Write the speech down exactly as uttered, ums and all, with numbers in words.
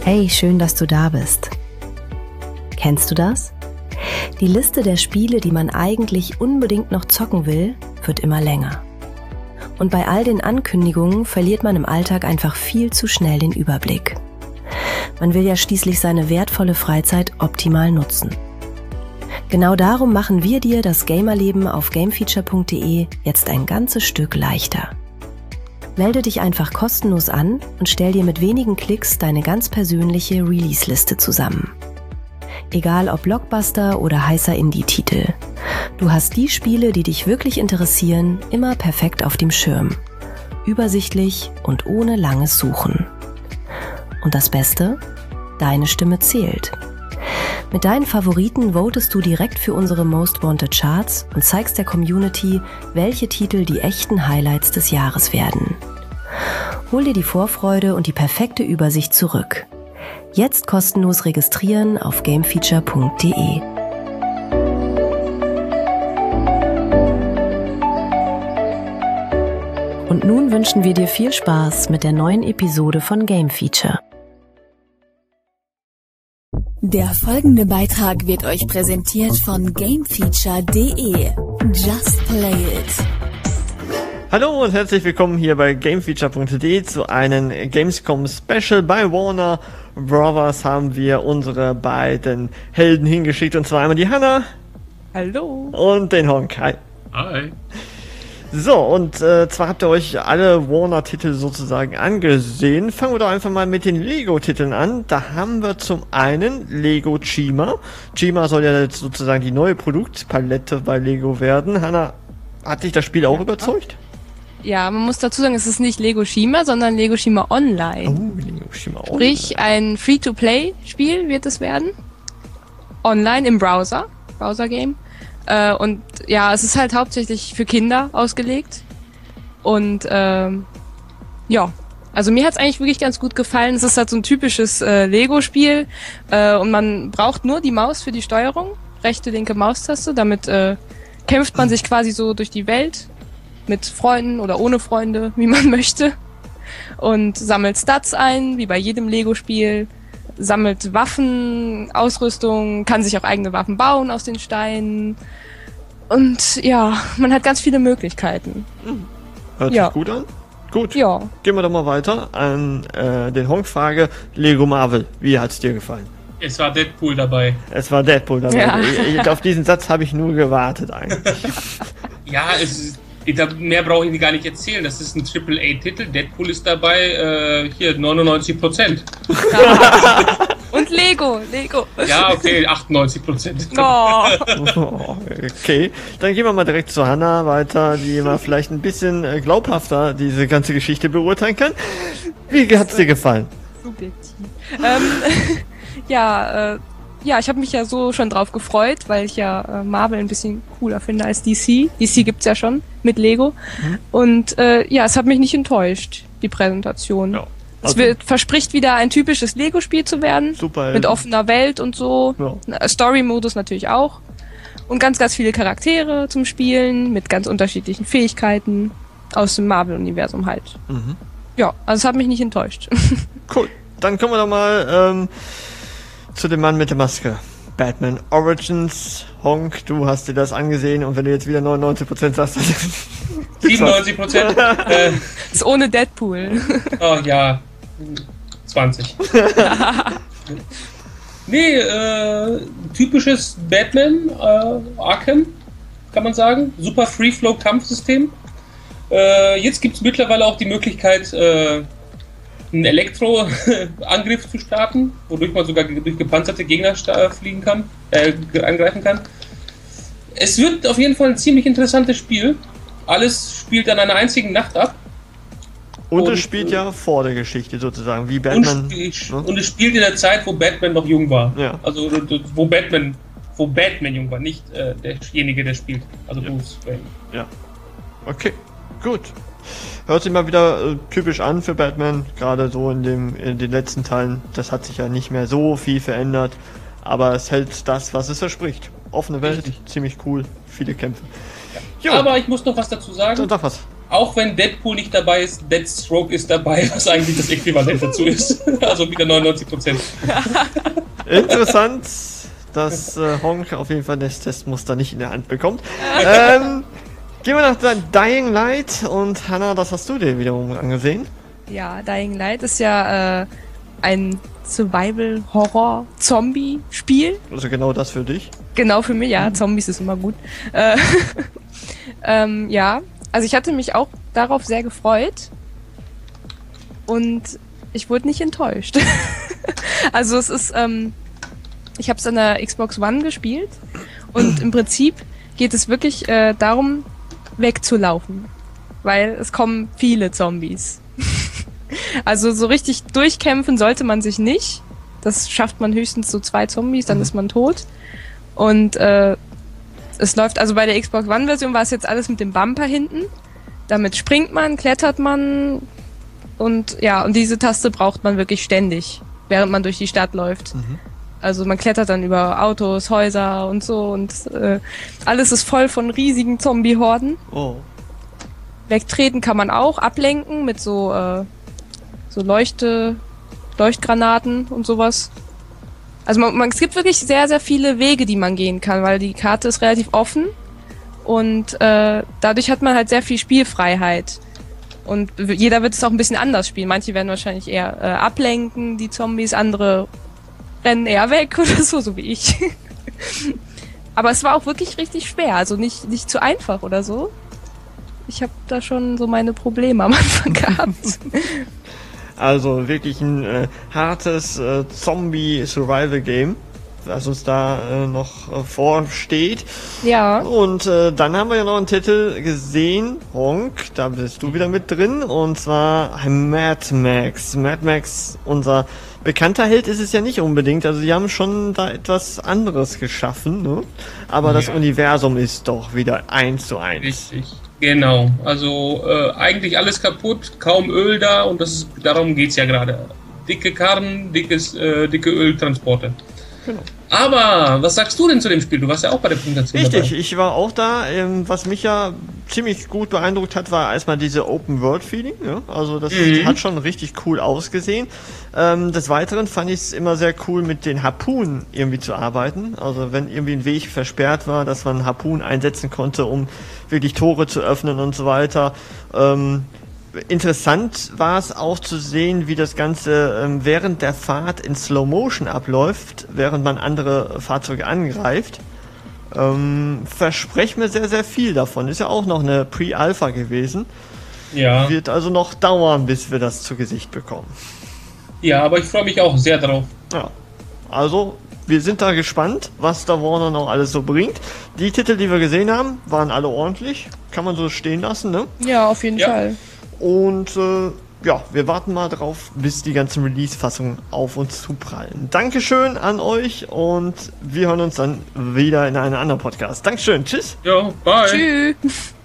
Hey, schön, dass du da bist. Kennst du das? Die Liste der Spiele, die man eigentlich unbedingt noch zocken will, wird immer länger. Und bei all den Ankündigungen verliert man im Alltag einfach viel zu schnell den Überblick. Man will ja schließlich seine wertvolle Freizeit optimal nutzen. Genau darum machen wir dir das Gamerleben auf gamefeature punkt de jetzt ein ganzes Stück leichter. Melde dich einfach kostenlos an und stell dir mit wenigen Klicks deine ganz persönliche Release-Liste zusammen. Egal ob Blockbuster oder heißer Indie-Titel. Du hast die Spiele, die dich wirklich interessieren, immer perfekt auf dem Schirm. Übersichtlich und ohne langes Suchen. Und das Beste? Deine Stimme zählt. Mit deinen Favoriten votest du direkt für unsere Most Wanted Charts und zeigst der Community, welche Titel die echten Highlights des Jahres werden. Hol dir die Vorfreude und die perfekte Übersicht zurück. Jetzt kostenlos registrieren auf gamefeature punkt de. Und nun wünschen wir dir viel Spaß mit der neuen Episode von Game Feature. Der folgende Beitrag wird euch präsentiert von gamefeature punkt de. Just play it. Hallo und herzlich willkommen hier bei gamefeature punkt de zu einem Gamescom Special. Bei Warner Brothers haben wir unsere beiden Helden hingeschickt, und zwar einmal die Hanna. Hallo. Und den Honk. Hi. Hi. So, und äh, zwar habt ihr euch alle Warner-Titel sozusagen angesehen. Fangen wir doch einfach mal mit den Lego-Titeln an. Da haben wir zum einen Lego Chima. Chima soll ja jetzt sozusagen die neue Produktpalette bei Lego werden. Hanna, hat dich das Spiel auch ja. überzeugt? Ja, man muss dazu sagen, es ist nicht Lego Chima, sondern Lego Chima Online. Oh, Lego Chima Online. Sprich, ein Free-to-Play-Spiel wird es werden. Online im Browser. Browser-Game. Äh, und ja, es ist halt hauptsächlich für Kinder ausgelegt. Und ähm, ja, also mir hat es eigentlich wirklich ganz gut gefallen. Es ist halt so ein typisches äh, Lego-Spiel. Äh, und man braucht nur die Maus für die Steuerung. Rechte, linke Maustaste. Damit äh, kämpft man sich quasi so durch die Welt. Mit Freunden oder ohne Freunde, wie man möchte. Und sammelt Stats ein, wie bei jedem Lego-Spiel. Sammelt Waffen, Ausrüstung, kann sich auch eigene Waffen bauen aus den Steinen. Und ja, man hat ganz viele Möglichkeiten. Hört ja. sich gut an? Gut. Ja. Gehen wir doch mal weiter an äh, den Honk-Frage. Lego Marvel, wie hat's dir gefallen? Es war Deadpool dabei. Es war Deadpool dabei. Ja. Ich, ich, auf diesen Satz habe ich nur gewartet eigentlich. Ja, es ist, mehr brauche ich gar nicht erzählen. Das ist ein Triple A Titel. Deadpool ist dabei, äh, hier neunundneunzig Prozent. Und Lego, Lego. Ja, okay, achtundneunzig Prozent. Oh. Okay, dann gehen wir mal direkt zu Hanna weiter, die mal vielleicht ein bisschen äh, glaubhafter diese ganze Geschichte beurteilen kann. Wie hat's dir gefallen? Subjektiv. Ähm, ja, äh, ja, ich habe mich ja so schon drauf gefreut, weil ich ja äh, Marvel ein bisschen cooler finde als D C. D C gibt's ja schon mit Lego. Mhm. Und äh, ja, es hat mich nicht enttäuscht, die Präsentation. Ja. Also, es wird, verspricht wieder ein typisches Lego-Spiel zu werden. Super. Mit offener Welt und so. Ja. Story-Modus natürlich auch. Und ganz, ganz viele Charaktere zum Spielen mit ganz unterschiedlichen Fähigkeiten aus dem Marvel-Universum halt. Mhm. Ja, also es hat mich nicht enttäuscht. Cool. Dann kommen wir doch mal ähm, zu dem Mann mit der Maske. Batman Origins. Honk, du hast dir das angesehen, und wenn du jetzt wieder neunundneunzig Prozent sagst, dann siebenundneunzig Prozent. äh, ist ohne Deadpool. Oh ja, zwanzig. Nee, äh, typisches Batman, äh, Arkham, kann man sagen. Super Free-Flow-Kampfsystem. Äh, jetzt gibt es mittlerweile auch die Möglichkeit, äh, einen Elektro-Angriff zu starten, wodurch man sogar durch gepanzerte Gegner fliegen kann, äh, angreifen kann. Es wird auf jeden Fall ein ziemlich interessantes Spiel. Alles spielt an einer einzigen Nacht ab. Und, und es spielt ja vor der Geschichte sozusagen, wie Batman. Und, sp- ne? und es spielt in der Zeit, wo Batman noch jung war. Ja. Also wo Batman, wo Batman jung war, nicht äh, derjenige, der spielt. Also ja. Bruce Wayne. Ja. Okay, gut. Hört sich mal wieder äh, typisch an für Batman, gerade so in, dem, in den letzten Teilen. Das hat sich ja nicht mehr so viel verändert, aber es hält das, was es verspricht. Offene Welt, Richtig. ziemlich cool, viele Kämpfe. Ja. Aber ich muss noch was dazu sagen. Sag was. auch wenn Deadpool nicht dabei ist, Deathstroke ist dabei, was eigentlich das Äquivalent dazu ist. Also wieder neunundneunzig Prozent. Interessant, dass äh, Honk auf jeden Fall das Testmuster nicht in der Hand bekommt. ähm, gehen wir nach Dying Light und Hannah, das hast du dir wiederum angesehen. Ja, Dying Light ist ja äh, ein Survival-Horror-Zombie-Spiel. Also genau das für dich. Genau für mich, ja. Zombies ist immer gut. Äh, ähm, ja, also ich hatte mich auch darauf sehr gefreut und ich wurde nicht enttäuscht. Also es ist, ähm, ich habe es an der Xbox One gespielt und im Prinzip geht es wirklich äh, darum, wegzulaufen, weil es kommen viele Zombies. Also so richtig durchkämpfen sollte man sich nicht. Das schafft man höchstens so zwei Zombies, dann ist man tot. Und äh, es läuft, also bei der Xbox One-Version war es jetzt alles mit dem Bumper hinten. Damit springt man, klettert man und ja, und diese Taste braucht man wirklich ständig, während man durch die Stadt läuft. Mhm. Also man klettert dann über Autos, Häuser und so und äh, alles ist voll von riesigen Zombie-Horden. Oh. Wegtreten kann man auch, ablenken mit so äh, so Leuchte, Leuchtgranaten und sowas. Also man, man, es gibt wirklich sehr, sehr viele Wege, die man gehen kann, weil die Karte ist relativ offen und äh, dadurch hat man halt sehr viel Spielfreiheit. Und jeder wird es auch ein bisschen anders spielen. Manche werden wahrscheinlich eher äh, ablenken, die Zombies, andere rennen eher weg oder so, so wie ich. Aber es war auch wirklich richtig schwer, also nicht, nicht zu einfach oder so. Ich habe da schon so meine Probleme am Anfang gehabt. Also wirklich ein äh, hartes äh, Zombie-Survival-Game, was uns da äh, noch äh, vorsteht. Ja. Und äh, dann haben wir ja noch einen Titel gesehen, Honk, da bist du wieder mit drin, und zwar Mad Max. Mad Max, unser bekannter Held ist es ja nicht unbedingt, also sie haben schon da etwas anderes geschaffen, ne? Aber ja, das Universum ist doch wieder eins zu eins. Richtig. Genau, also äh, eigentlich alles kaputt, kaum Öl da und das ist, darum geht's ja gerade. Dicke Karren, dickes, äh, dicke Öltransporte. Genau. Aber was sagst du denn zu dem Spiel? Du warst ja auch bei der Präsentation Richtig, dabei. Ich war auch da. Ähm, was mich ja ziemlich gut beeindruckt hat, war erstmal diese Open-World-Feeling. Ja? Also das mhm. hat schon richtig cool ausgesehen. Ähm, des Weiteren fand ich es immer sehr cool, mit den Harpunen irgendwie zu arbeiten. Also wenn irgendwie ein Weg versperrt war, dass man Harpunen einsetzen konnte, um wirklich Tore zu öffnen und so weiter. Ähm, Interessant war es auch zu sehen, wie das Ganze ähm, während der Fahrt in Slow Motion abläuft, während man andere Fahrzeuge angreift. Ähm, verspreche mir sehr, sehr viel davon. Ist ja auch noch eine Pre-Alpha gewesen. Ja. Wird also noch dauern, bis wir das zu Gesicht bekommen. Ja, aber ich freue mich auch sehr drauf. Ja, also wir sind da gespannt, was da Warner noch alles so bringt. Die Titel, die wir gesehen haben, waren alle ordentlich. Kann man so stehen lassen, ne? Ja, auf jeden ja. Fall. Und äh, ja, wir warten mal drauf, bis die ganzen Release-Fassungen auf uns zuprallen. Dankeschön an euch und wir hören uns dann wieder in einem anderen Podcast. Dankeschön, tschüss. Ja, bye. Tschüss.